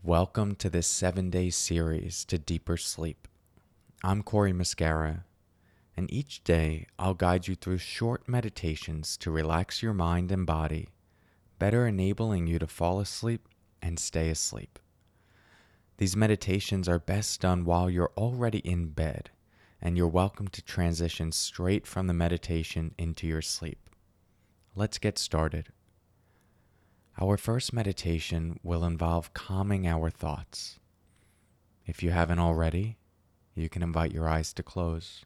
Welcome to this 7-day series to deeper sleep. I'm Corey Mascara, and each day I'll guide you through short meditations to relax your mind and body, better enabling you to fall asleep and stay asleep. These meditations are best done while you're already in bed, and you're welcome to transition straight from the meditation into your sleep. Let's get started. Our first meditation will involve calming our thoughts. If you haven't already, you can invite your eyes to close.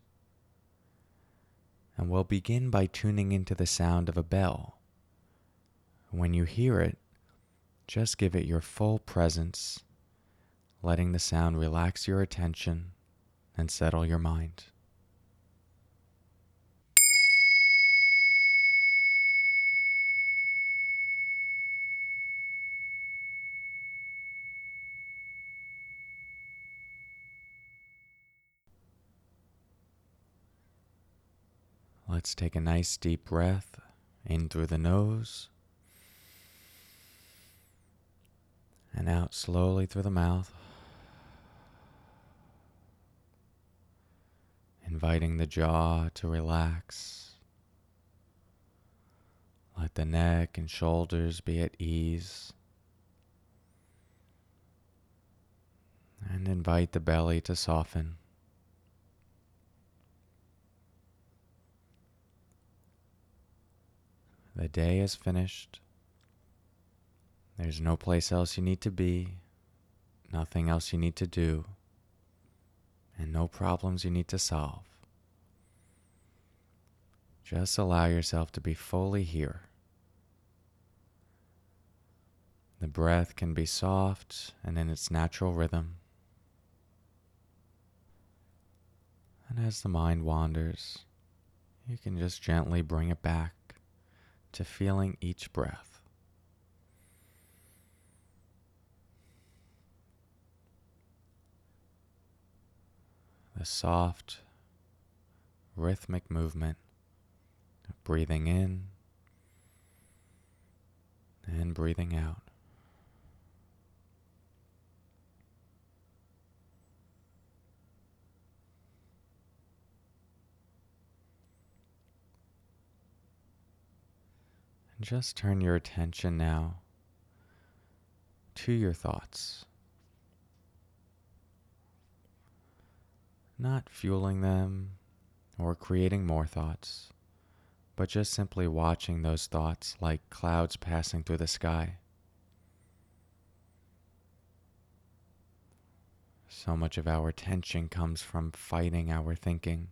And we'll begin by tuning into the sound of a bell. When you hear it, just give it your full presence, letting the sound relax your attention and settle your mind. Let's take a nice deep breath in through the nose and out slowly through the mouth, inviting the jaw to relax. Let the neck and shoulders be at ease, and invite the belly to soften. The day is finished. There's no place else you need to be, nothing else you need to do, and no problems you need to solve. Just allow yourself to be fully here. The breath can be soft and in its natural rhythm. And as the mind wanders, you can just gently bring it back to feeling each breath. The soft, rhythmic movement of breathing in and breathing out. And just turn your attention now to your thoughts. Not fueling them or creating more thoughts, but just simply watching those thoughts like clouds passing through the sky. So much of our tension comes from fighting our thinking.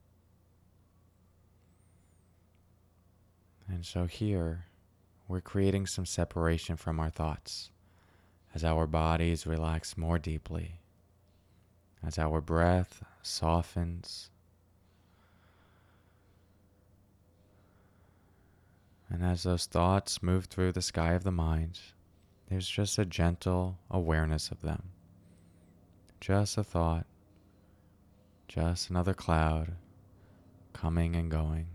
And so here, we're creating some separation from our thoughts as our bodies relax more deeply, as our breath softens, and as those thoughts move through the sky of the mind, there's just a gentle awareness of them. Just a thought, just another cloud coming and going.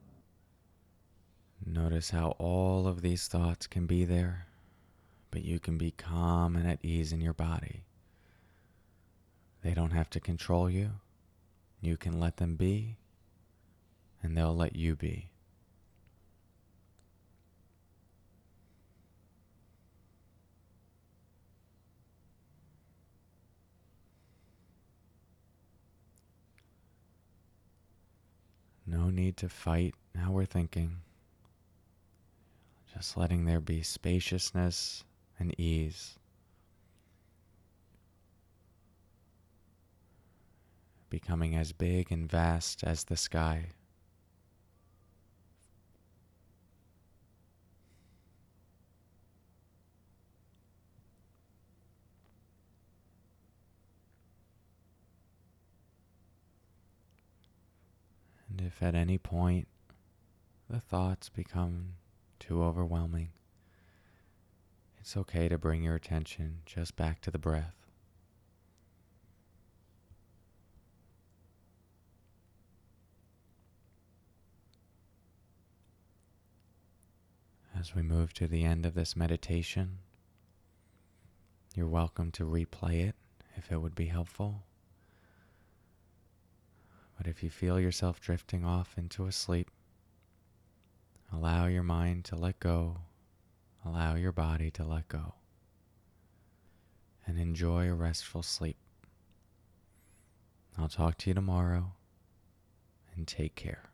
Notice how all of these thoughts can be there, but you can be calm and at ease in your body. They don't have to control you. You can let them be, and they'll let you be. No need to fight how we're thinking. Just letting there be spaciousness and ease. Becoming as big and vast as the sky. And if at any point the thoughts become too overwhelming, it's okay to bring your attention just back to the breath. As we move to the end of this meditation, You're welcome to replay it if it would be helpful. But if you feel yourself drifting off into a sleep, allow your mind to let go, allow your body to let go, and enjoy a restful sleep. I'll talk to you tomorrow, and take care.